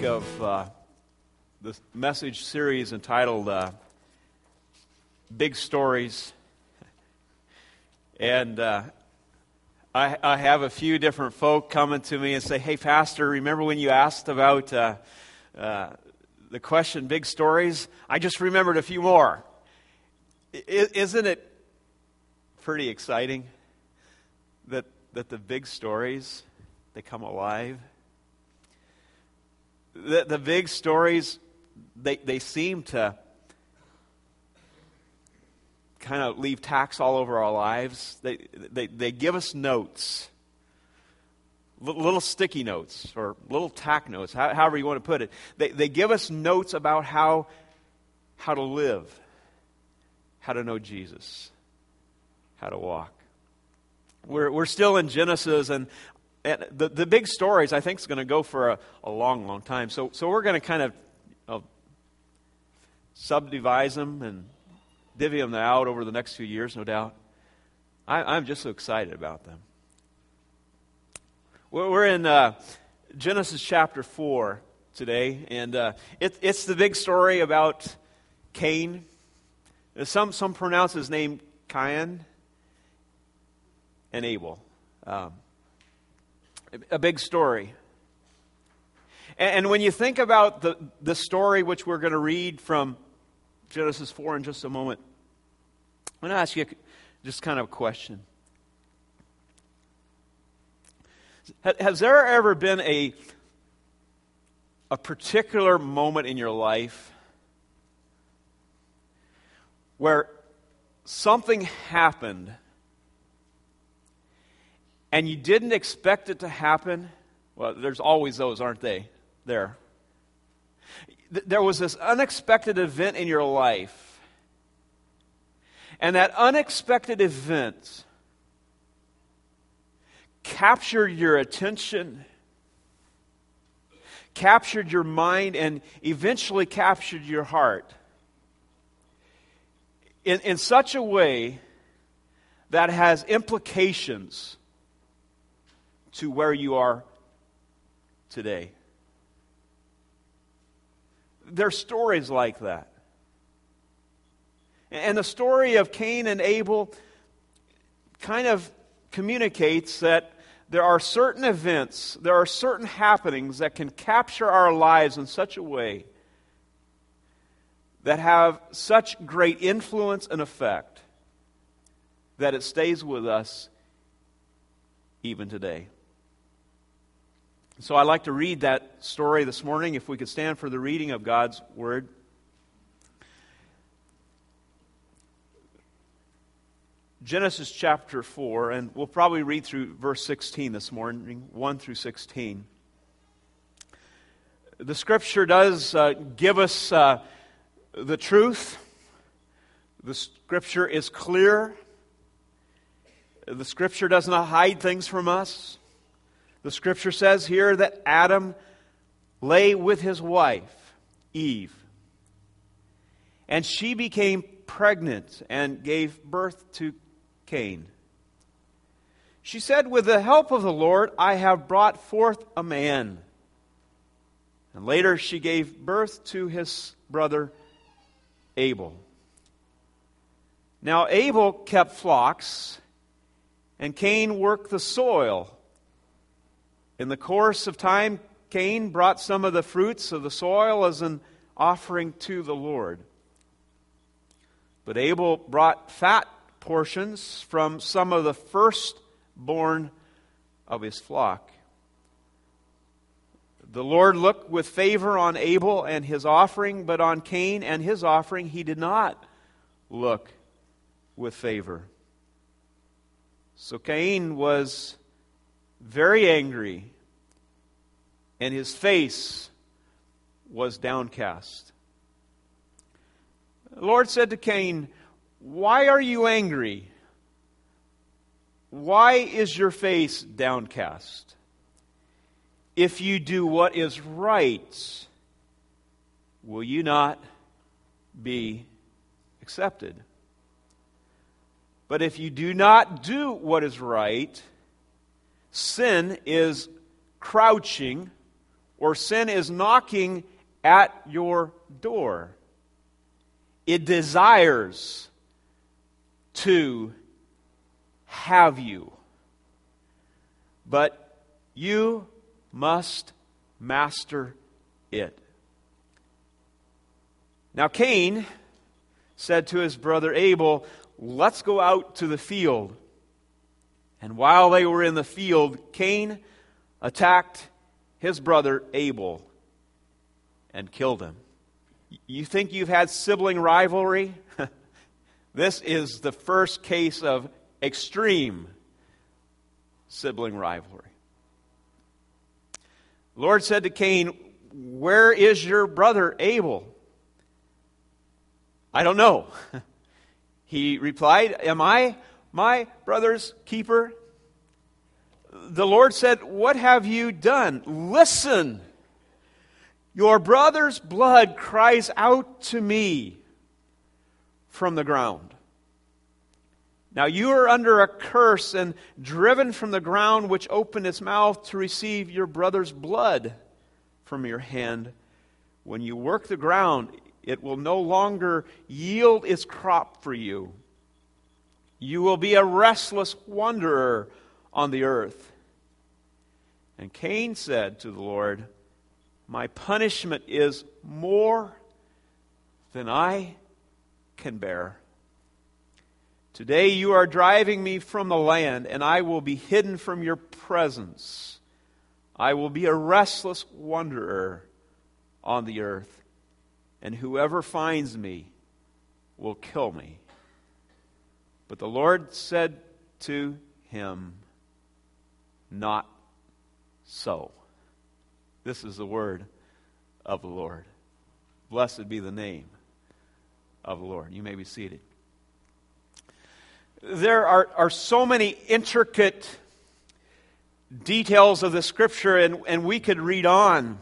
week of the message series entitled Big Stories. And I have a few different folk coming to me and say, "Hey, Pastor, remember when you asked about the question, big stories? I just remembered a few more." Isn't it pretty exciting that the big stories, they come alive? The big stories, they seem to kind of leave tacks all over our lives. They give us notes, little sticky notes or little tack notes, however you want to put it. They give us notes about how to live, how to know Jesus, how to walk. We're still in Genesis, and the big stories, I think, is going to go for a long, long time. So we're going to kind of subdivide them and divvy them out over the next few years, no doubt. I'm just so excited about them. We're in Genesis chapter 4 today, and it's the big story about Cain. Some pronounce his name Cain and Abel. A big story. And when you think about the story which we're going to read from Genesis 4 in just a moment, I'm going to ask you just kind of a question. Has there ever been a particular moment in your life where something happened and you didn't expect it to happen? Well, there's always those, aren't they? There was this unexpected event in your life. And that unexpected event captured your attention, captured your mind, and eventually captured your heart in such a way that has implications to where you are today. There are stories like that. And the story of Cain and Abel kind of communicates that there are certain events, there are certain happenings that can capture our lives in such a way that have such great influence and effect that it stays with us even today. So I'd like to read that story this morning, if we could stand for the reading of God's Word. Genesis chapter 4, and we'll probably read through verse 16 this morning, 1 through 16. The Scripture does give us the truth. The Scripture is clear. The Scripture does not hide things from us. The Scripture says here that Adam lay with his wife, Eve, and she became pregnant and gave birth to Cain. She said, "With the help of the Lord, I have brought forth a man." And later she gave birth to his brother Abel. Now Abel kept flocks, and Cain worked the soil. In the course of time, Cain brought some of the fruits of the soil as an offering to the Lord. But Abel brought fat portions from some of the firstborn of his flock. The Lord looked with favor on Abel and his offering, but on Cain and his offering he did not look with favor. So Cain was very angry, and his face was downcast. The Lord said to Cain, "Why are you angry? Why is your face downcast? If you do what is right, will you not be accepted? But if you do not do what is right, sin is crouching or sin is knocking at your door. It desires to have you. But you must master it. Now Cain said to his brother Abel, "Let's go out to the field." And while they were in the field, Cain attacked his brother Abel and killed him. You think you've had sibling rivalry? This is the first case of extreme sibling rivalry. The Lord said to Cain, "Where is your brother Abel?" "I don't know." He replied, "Am I my brother's keeper?" The Lord said, "What have you done? Listen, your brother's blood cries out to me from the ground. Now you are under a curse and driven from the ground, which opened its mouth to receive your brother's blood from your hand. When you work the ground, it will no longer yield its crop for you. You will be a restless wanderer on the earth." And Cain said to the Lord, "My punishment is more than I can bear. Today you are driving me from the land, and I will be hidden from your presence. I will be a restless wanderer on the earth, and whoever finds me will kill me." But the Lord said to him, "Not so." This is the word of the Lord. Blessed be the name of the Lord. You may be seated. There are so many intricate details of the Scripture, and we could read on.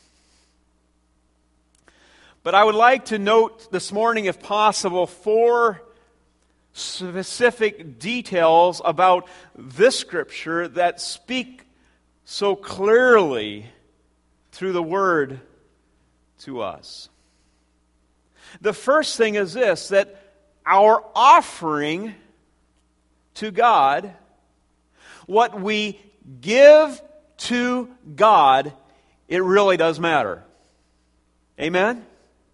But I would like to note this morning, if possible, 4 specific details about this Scripture that speak so clearly through the Word to us. The first thing is this, that our offering to God, what we give to God, it really does matter. Amen?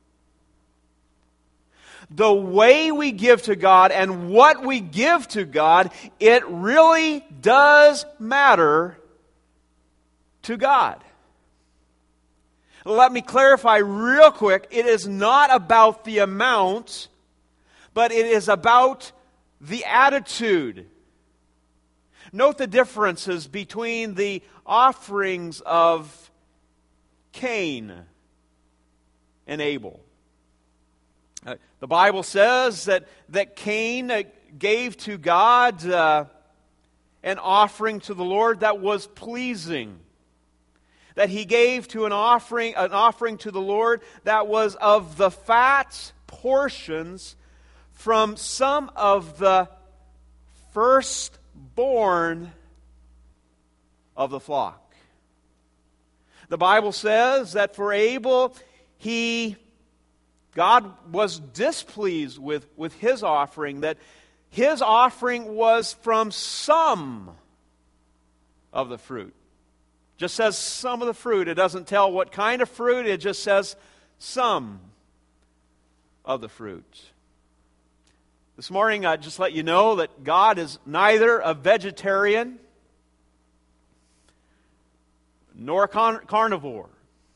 The way we give to God and what we give to God, it really does matter to God. Let me clarify real quick. It is not about the amount, but it is about the attitude. Note the differences between the offerings of Cain and Abel. The Bible says that Cain gave to God an offering to the Lord that was pleasing. That he gave to an offering to the Lord that was of the fat portions from some of the firstborn of the flock. The Bible says that for Abel, God was displeased with his offering, that his offering was from some of the fruit. Just says some of the fruit. It doesn't tell what kind of fruit. It just says some of the fruit. This morning, I just let you know that God is neither a vegetarian nor a carnivore.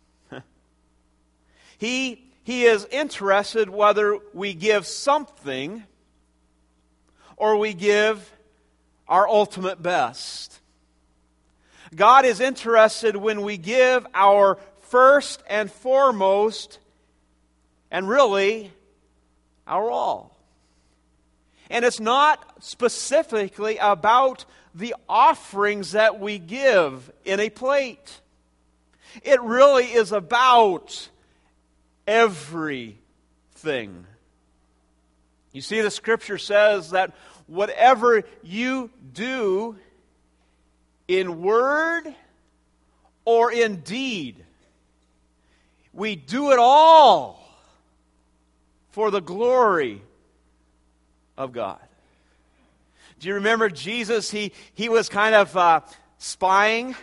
He is interested whether we give something or we give our ultimate best. God is interested when we give our first and foremost, and really, our all. And it's not specifically about the offerings that we give in a plate. It really is about everything. You see, the Scripture says that whatever you do in word or in deed, we do it all for the glory of God. Do you remember Jesus? He was kind of spying.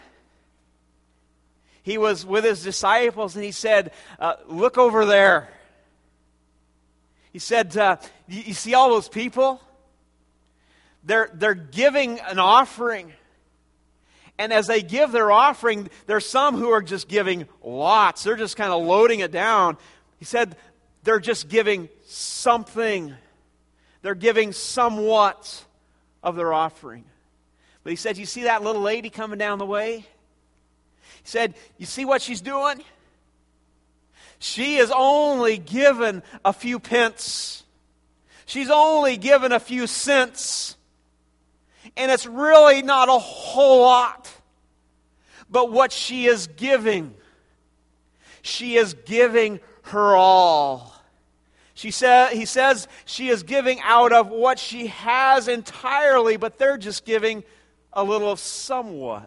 He was with his disciples and he said, look over there. He said, you see all those people? They're giving an offering. And as they give their offering, there's some who are just giving lots. They're just kind of loading it down. He said, they're just giving something. They're giving somewhat of their offering. But he said, you see that little lady coming down the way? He said, you see what she's doing? She is only given a few pence. She's only given a few cents. And it's really not a whole lot. But what she is giving her all. He says she is giving out of what she has entirely, but they're just giving a little of somewhat.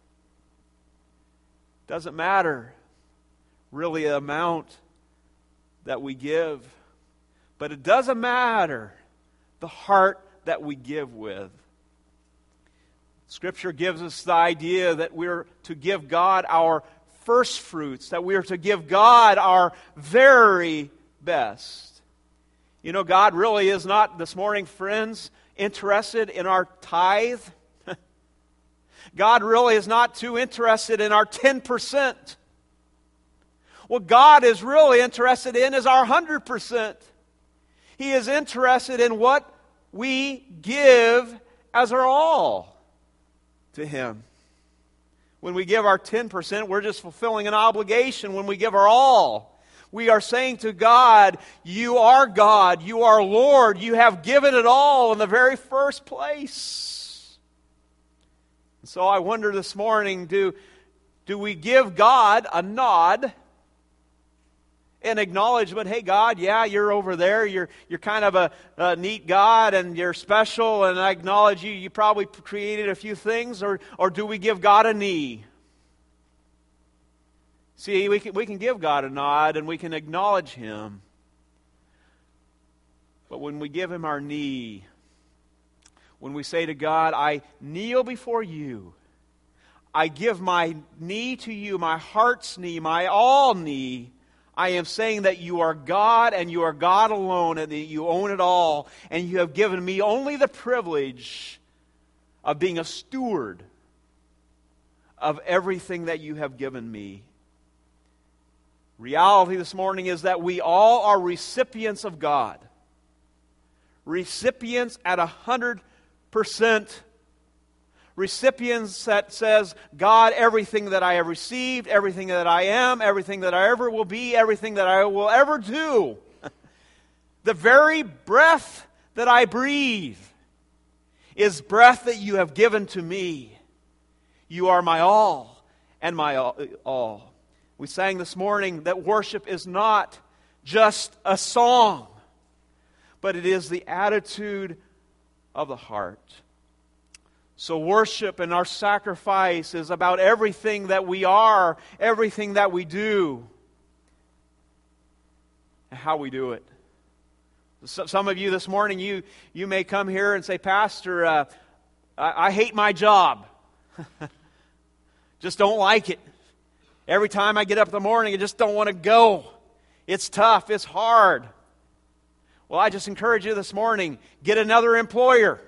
Doesn't matter really the amount that we give, but it doesn't matter the heart that we give with. Scripture gives us the idea that we're to give God our first fruits, that we are to give God our very best. You know, God really is not, this morning, friends, interested in our tithe. God really is not too interested in our 10%. What God is really interested in is our 100%. He is interested in what we give as our all to Him. When we give our 10%, we're just fulfilling an obligation. When we give our all, we are saying to God, you are God, you are Lord, you have given it all in the very first place. And so I wonder this morning, do we give God a nod, an acknowledgement? Hey God, yeah, you're over there. You're kind of a neat God and you're special, and I acknowledge you. You probably created a few things, or do we give God a knee? See, we can give God a nod and we can acknowledge Him. But when we give Him our knee, when we say to God, I kneel before you, I give my knee to you, my heart's knee, my all knee, I am saying that you are God and you are God alone and that you own it all, and you have given me only the privilege of being a steward of everything that you have given me. Reality this morning is that we all are recipients of God. Recipients at 100%. Recipients that says, God, everything that I have received, everything that I am, everything that I ever will be, everything that I will ever do, the very breath that I breathe is breath that you have given to me. You are my all and my all. We sang this morning that worship is not just a song, but it is the attitude of the heart. So worship and our sacrifice is about everything that we are, everything that we do, and how we do it. Some of you this morning, you may come here and say, Pastor, I hate my job. Just don't like it. Every time I get up in the morning, I just don't want to go. It's tough. It's hard. Well, I just encourage you this morning, get another employer.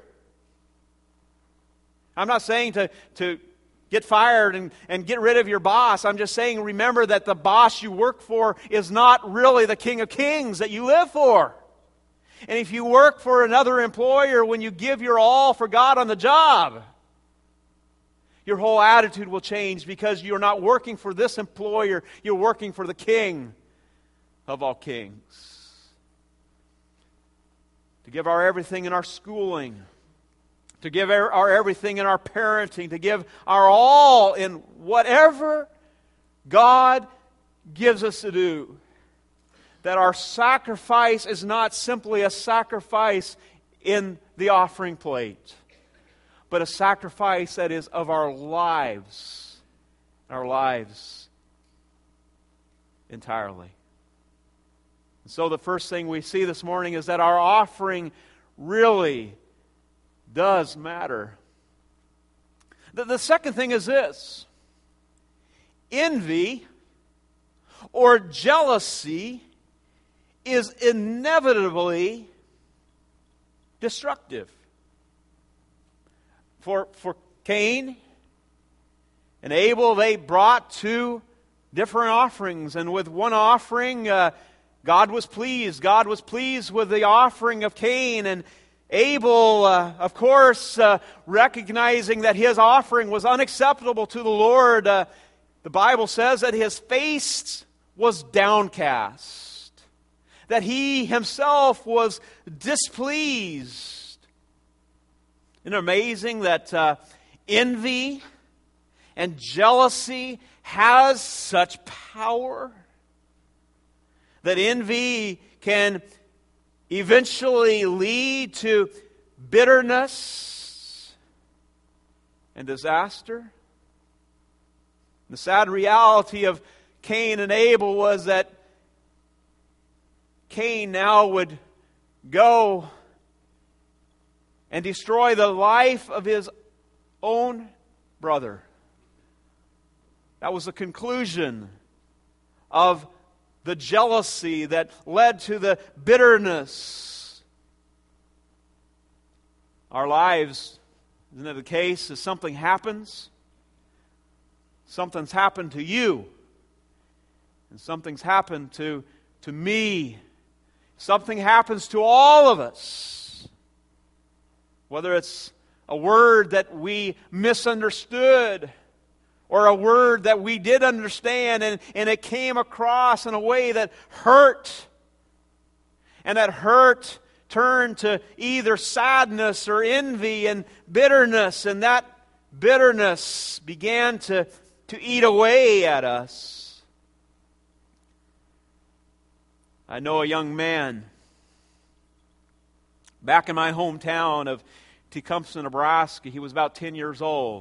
I'm not saying to get fired and get rid of your boss. I'm just saying, remember that the boss you work for is not really the King of Kings that you live for. And if you work for another employer, when you give your all for God on the job, your whole attitude will change, because you're not working for this employer, you're working for the King of all kings. To give our everything in our schooling, to give our everything in our parenting, to give our all in whatever God gives us to do. That our sacrifice is not simply a sacrifice in the offering plate, but a sacrifice that is of our lives. Our lives. entirely. And so the first thing we see this morning is that our offering really does matter. The second thing is this: envy or jealousy is inevitably destructive. For Cain and Abel, they brought two different offerings, and with one offering, God was pleased. God was pleased with the offering of Cain, and Abel, of course, recognizing that his offering was unacceptable to the Lord, the Bible says that his face was downcast, that he himself was displeased. Isn't it amazing that envy and jealousy has such power? That envy can eventually lead to bitterness and disaster. The sad reality of Cain and Abel was that Cain now would go and destroy the life of his own brother. That was the conclusion of the jealousy that led to the bitterness. Our lives, isn't it the case, as something happens, something's happened to you, and something's happened to me. Something happens to all of us. Whether it's a word that we misunderstood, or a word that we did understand and it came across in a way that hurt. And that hurt turned to either sadness or envy and bitterness. And that bitterness began to eat away at us. I know a young man back in my hometown of Tecumseh, Nebraska. He was about 10 years old.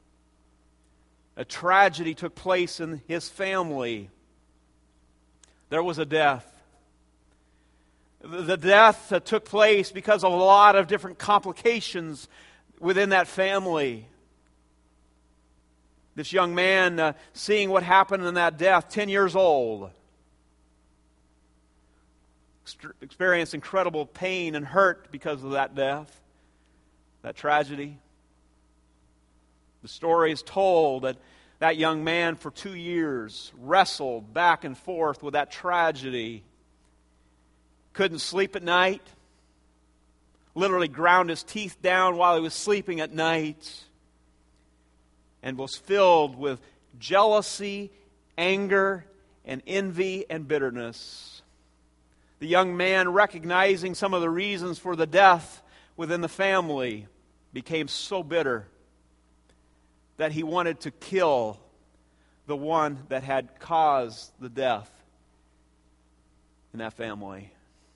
A tragedy took place in his family. There was a death. The death took place because of a lot of different complications within that family. This young man, seeing what happened in that death, 10 years old, experienced incredible pain and hurt because of that death, that tragedy. The story is told that that young man for 2 years wrestled back and forth with that tragedy. Couldn't sleep at night. Literally ground his teeth down while he was sleeping at night. And was filled with jealousy, anger, and envy and bitterness. The young man, recognizing some of the reasons for the death within the family, became so bitter that he wanted to kill the one that had caused the death in that family.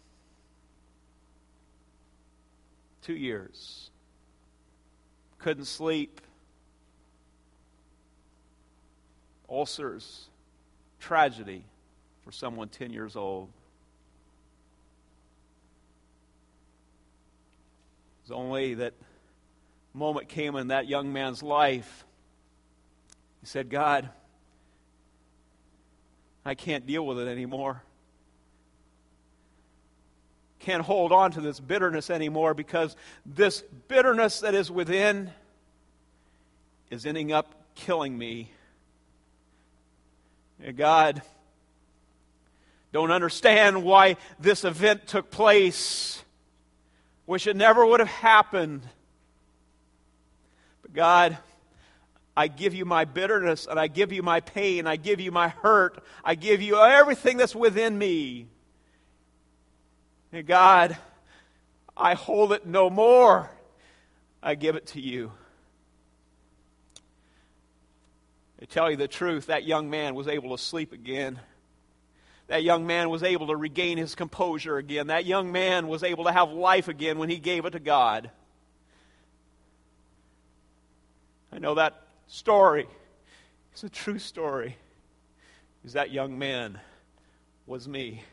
2 years. Couldn't sleep. Ulcers. Tragedy for someone 10 years old. It was only that moment came in that young man's life. He said, God, I can't deal with it anymore. Can't hold on to this bitterness anymore, because this bitterness that is within is ending up killing me. And God, don't understand why this event took place. Wish it never would have happened. But God, I give you my bitterness, and I give you my pain, I give you my hurt, I give you everything that's within me. And God, I hold it no more. I give it to you. To tell you the truth, that young man was able to sleep again. That young man was able to regain his composure again. That young man was able to have life again when he gave it to God. I know that story. It's a true story. Is that young man was me.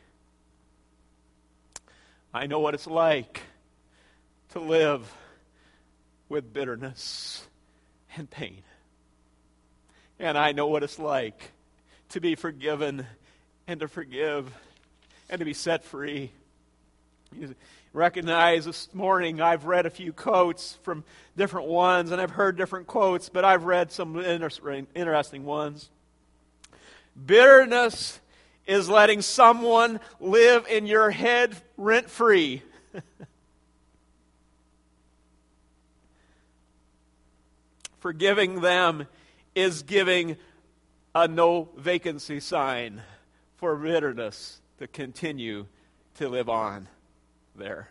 I know what it's like to live with bitterness and pain. And I know what it's like to be forgiven and to forgive and to be set free. You recognize this morning I've read a few quotes from different ones, and I've heard different quotes, but I've read some interesting ones. Bitterness is letting someone live in your head rent-free. Forgiving them is giving a no vacancy sign for bitterness to continue to live on there.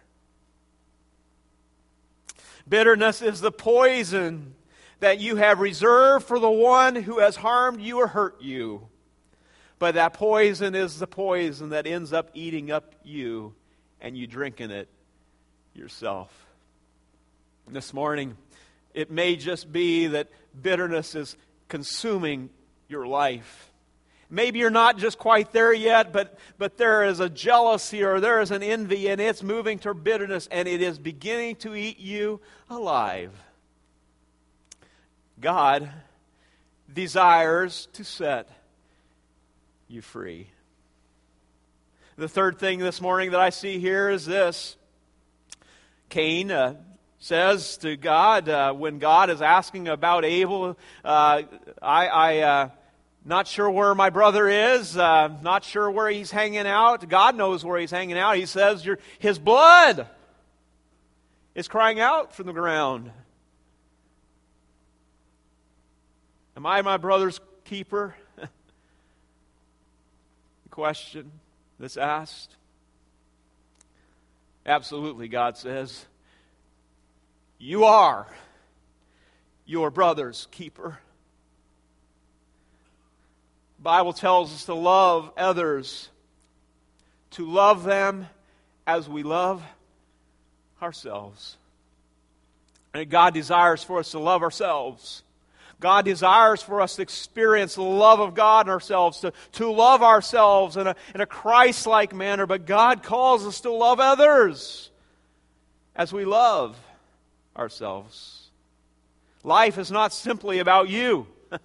Bitterness is the poison that you have reserved for the one who has harmed you or hurt you. But that poison is the poison that ends up eating up you, and you drinking it yourself. This morning, it may just be that bitterness is consuming your life. Maybe you're not just quite there yet, but there is a jealousy or there is an envy, and it's moving to bitterness, and it is beginning to eat you alive. God desires to set you free. The third thing this morning that I see here is this. Cain says to God, when God is asking about Abel, not sure where my brother is, not sure where he's hanging out. God knows where he's hanging out. He says, his blood is crying out from the ground. Am I my brother's keeper? Question that's asked. Absolutely, God says, you are your brother's keeper. The Bible tells us to love others, to love them as we love ourselves. And God desires for us to love ourselves. God desires for us to experience the love of God in ourselves, to love ourselves in a Christ-like manner. But God calls us to love others as we love ourselves. Life is not simply about you.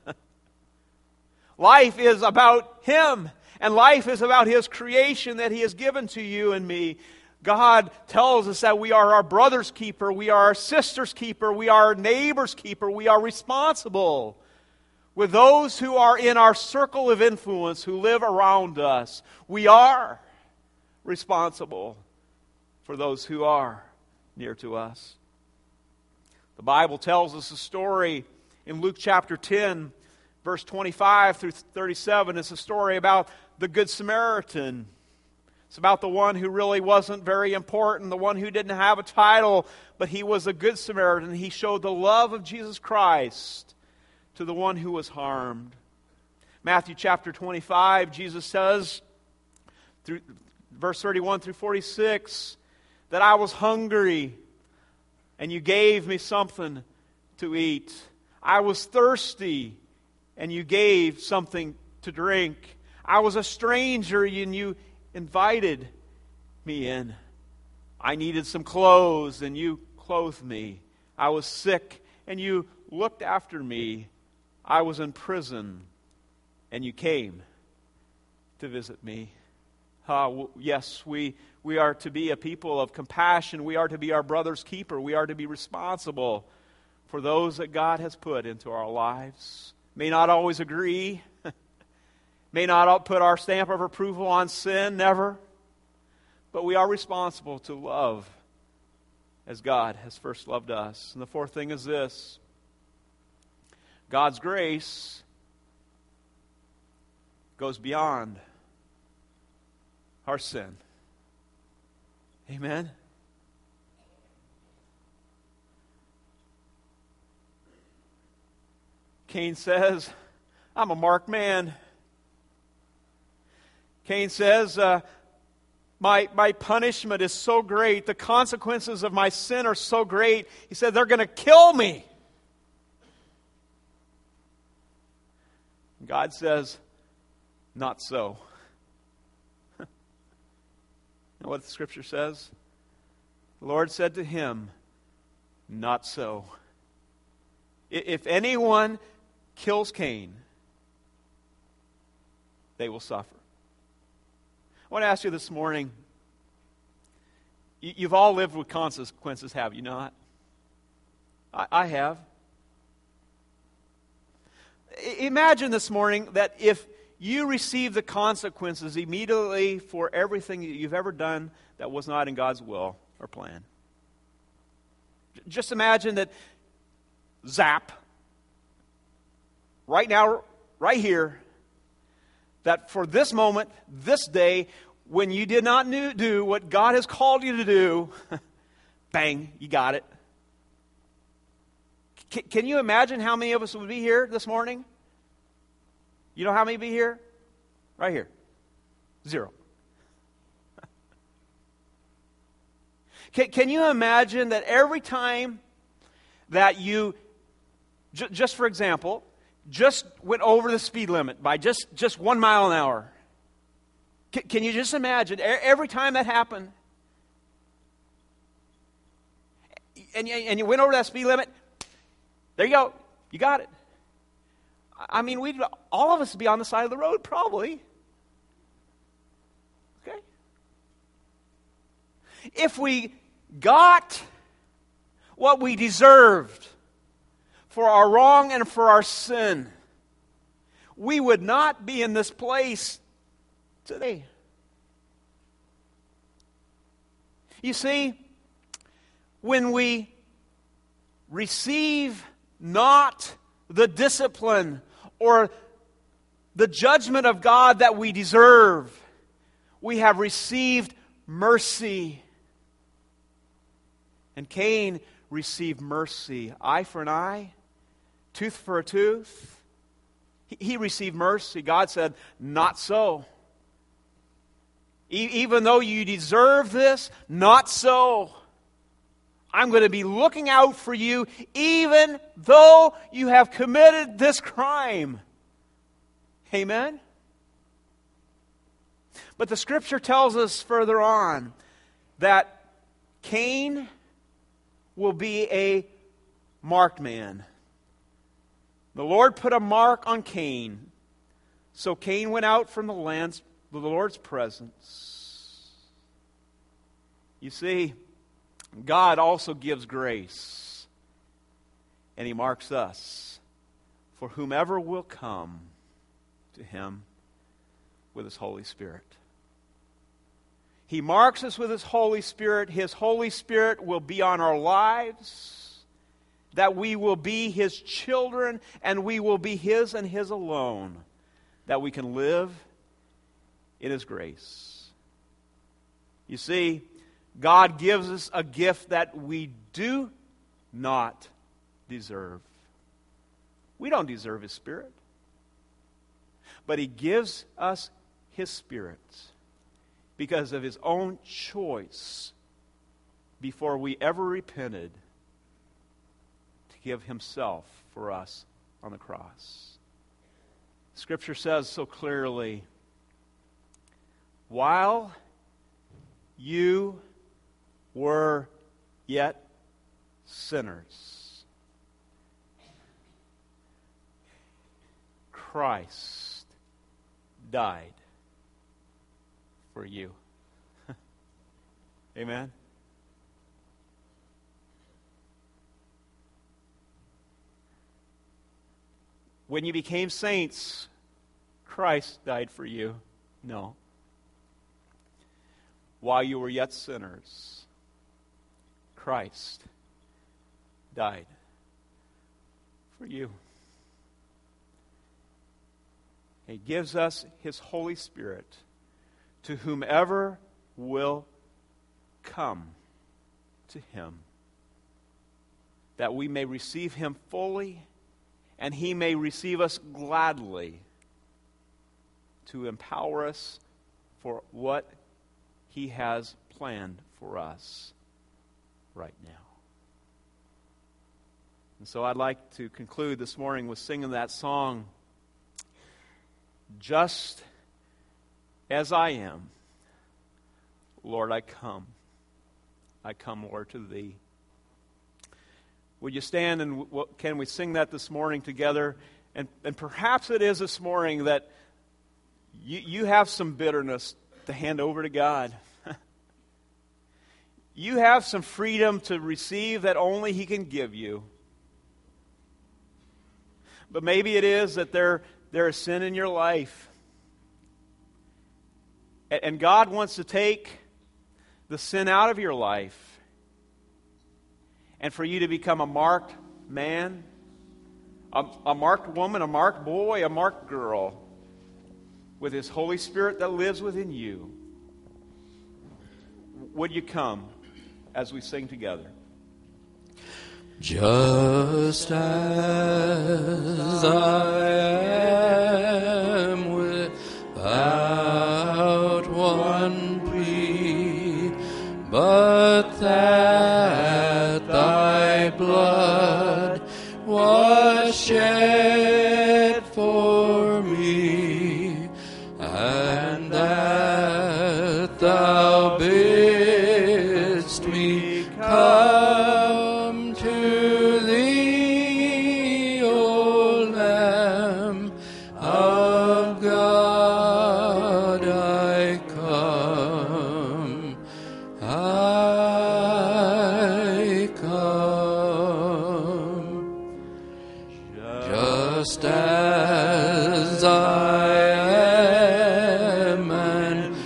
Life is about Him. And life is about His creation that He has given to you and me. God tells us that we are our brother's keeper, we are our sister's keeper, we are our neighbor's keeper, we are responsible with those who are in our circle of influence, who live around us. We are responsible for those who are near to us. The Bible tells us a story in Luke chapter 10, verse 25 through 37. It's a story about the Good Samaritan. It's about the one who really wasn't very important, the one who didn't have a title, but he was a good Samaritan. He showed the love of Jesus Christ to the one who was harmed. Matthew chapter 25, Jesus says, through verse 31 through 46, that I was hungry, and you gave me something to eat. I was thirsty, and you gave something to drink. I was a stranger, and you invited me in. I needed some clothes, and you clothed me. I was sick, and you looked after me. I was in prison, and you came to visit me. Yes, we are to be a people of compassion. We are to be our brother's keeper. We are to be responsible for those that God has put into our lives. May not always agree. May not put our stamp of approval on sin, never. But we are responsible to love as God has first loved us. And the fourth thing is this. God's grace goes beyond our sin. Amen? Cain says, I'm a marked man. Cain says, my punishment is so great. The consequences of my sin are so great. He said, they're going to kill me. God says, not so. know what the Scripture says? The Lord said to him, "Not so. If anyone kills Cain, they will suffer." I want to ask you this morning, you've all lived with consequences, have you not? I have. Imagine this morning that if you receive the consequences immediately for everything that you've ever done that was not in God's will or plan. Just imagine that, zap, right now, right here, that for this moment, this day, when you did not do what God has called you to do, bang, you got it. Can you imagine how many of us would be here this morning? You know how many would be here? Right here. 0. Can you imagine that every time that you, just for example, just went over the speed limit by just 1 mile an hour? Can you just imagine every time that happened, and you went over that speed limit, there you go, you got it. I mean, all of us would be on the side of the road, probably. Okay? If we got what we deserved for our wrong and for our sin, we would not be in this place today. You see, when we receive not the discipline or the judgment of God that we deserve, we have received mercy. And Cain received mercy. Eye for an eye, tooth for a tooth. He received mercy. God said, "Not so. Even though you deserve this, not so. I'm going to be looking out for you even though you have committed this crime." Amen? But the Scripture tells us further on that Cain will be a marked man. The Lord put a mark on Cain. So Cain went out from the Lord's presence. You see, God also gives grace, and He marks us for whomever will come to Him with His Holy Spirit. He marks us with His Holy Spirit. His Holy Spirit will be on our lives, that we will be His children, and we will be His and His alone, that we can live in His grace. You see, God gives us a gift that we do not deserve. We don't deserve His Spirit. But He gives us His Spirit because of His own choice before we ever repented to give Himself for us on the cross. Scripture says so clearly, while you were yet sinners, Christ died for you. Amen? When you became saints, Christ died for you. No. While you were yet sinners, Christ died for you. He gives us His Holy Spirit to whomever will come to Him, that we may receive Him fully and He may receive us gladly to empower us for what He has planned for us right now. And so I'd like to conclude this morning with singing that song, "Just as I am, Lord, I come. I come, Lord, to Thee. Would you stand and can we sing that this morning together? And perhaps it is this morning that you have some bitterness to hand over to God. You have some freedom to receive that only He can give you. But maybe it is that there is sin in your life. And God wants to take the sin out of your life. And for you to become a marked man, a marked woman, a marked boy, a marked girl, with His Holy Spirit that lives within you. Would you come as we sing together? Just as I am, without one plea, but that Thy blood was shed for me, and that Thou bidst me come to Thee, O Lamb of God, I come, I come. Just as I am, and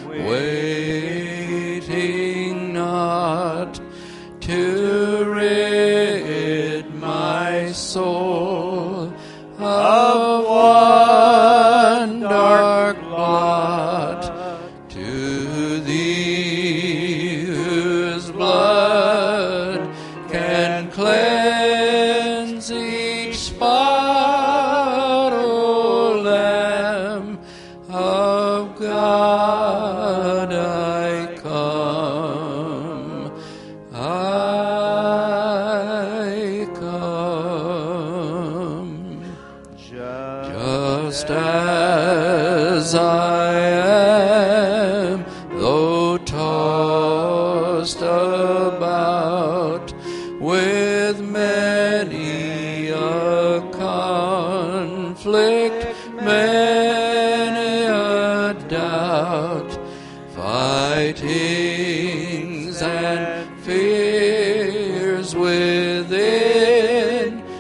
waiting not to rid my soul of one dark blot, to Thee whose blood can cleanse each spot, O Lamb of God, I come, I come. Just as I am, though tossed about with many a conflict, many a doubt, fightings and fears within,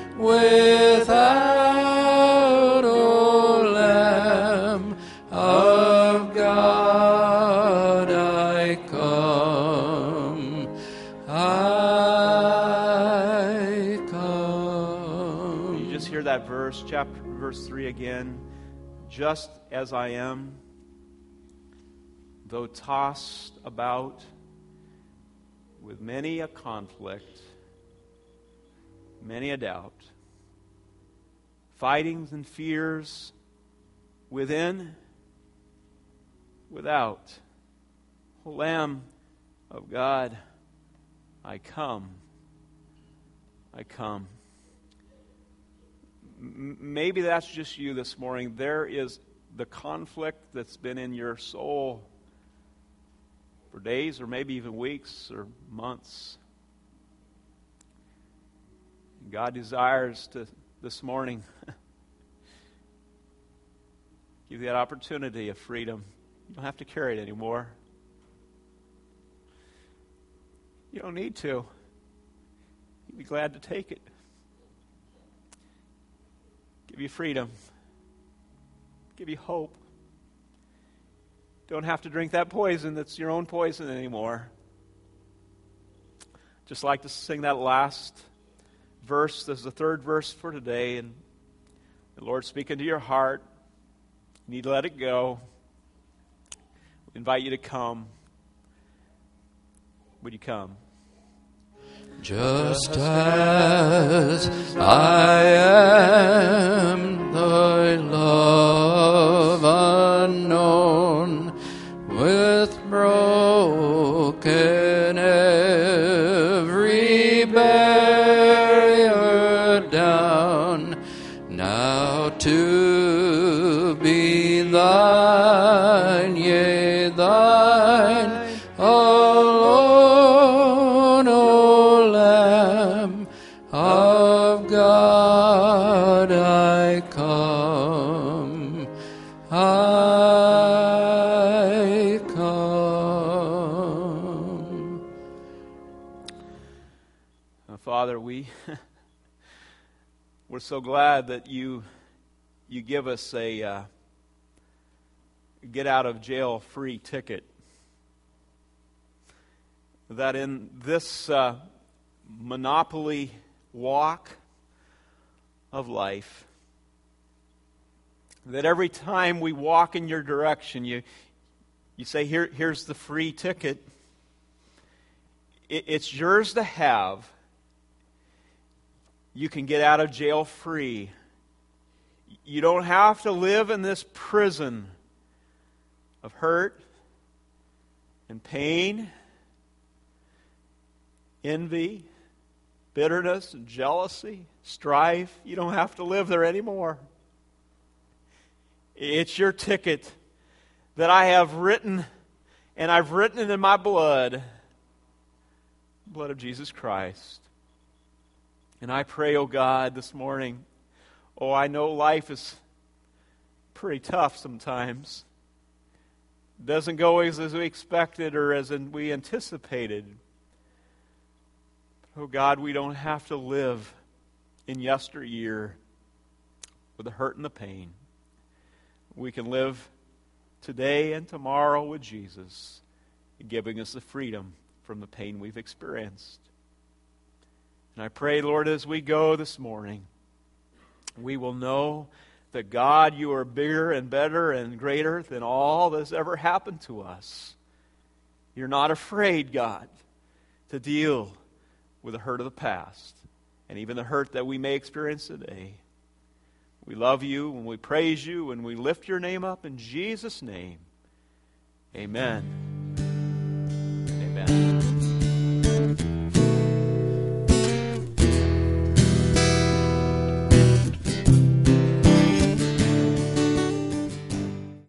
without, O Lamb of God, I come, I come. You just hear that verse, verse 3 again. Just as I am, though tossed about with many a conflict, many a doubt, fightings and fears within, without, O Lamb of God, I come, I come. Maybe that's just you this morning. There is the conflict that's been in your soul for days or maybe even weeks or months. God desires to, this morning, give you that opportunity of freedom. You don't have to carry it anymore. You don't need to. You'd be glad to take it. Give you freedom. Give you hope. Don't have to drink that poison that's your own poison anymore. Just like to sing that last verse. This is the third verse for today. And the Lord's speaking to your heart. You need to let it go. We invite you to come. Would you come? Just as I am, Thy love unknown, with broken every barrier down, now to be Thine, yea, Thine, oh, I come. Father, we're so glad that you give us a get out of jail free ticket. That in this monopoly walk of life, that every time we walk in your direction, you say, here's the free ticket. It's yours to have. You can get out of jail free. You don't have to live in this prison of hurt and pain, envy, bitterness, and jealousy, strife. You don't have to live there anymore. It's your ticket that I have written, and I've written it in my blood of Jesus Christ. And I pray, oh God, this morning, I know life is pretty tough sometimes. It doesn't go as we expected or as we anticipated. Oh God, we don't have to live in yesteryear with the hurt and the pain. We can live today and tomorrow with Jesus, giving us the freedom from the pain we've experienced. And I pray, Lord, as we go this morning, we will know that, God, you are bigger and better and greater than all that's ever happened to us. You're not afraid, God, to deal with the hurt of the past and even the hurt that we may experience today. We love you and we praise you and we lift your name up in Jesus' name. Amen.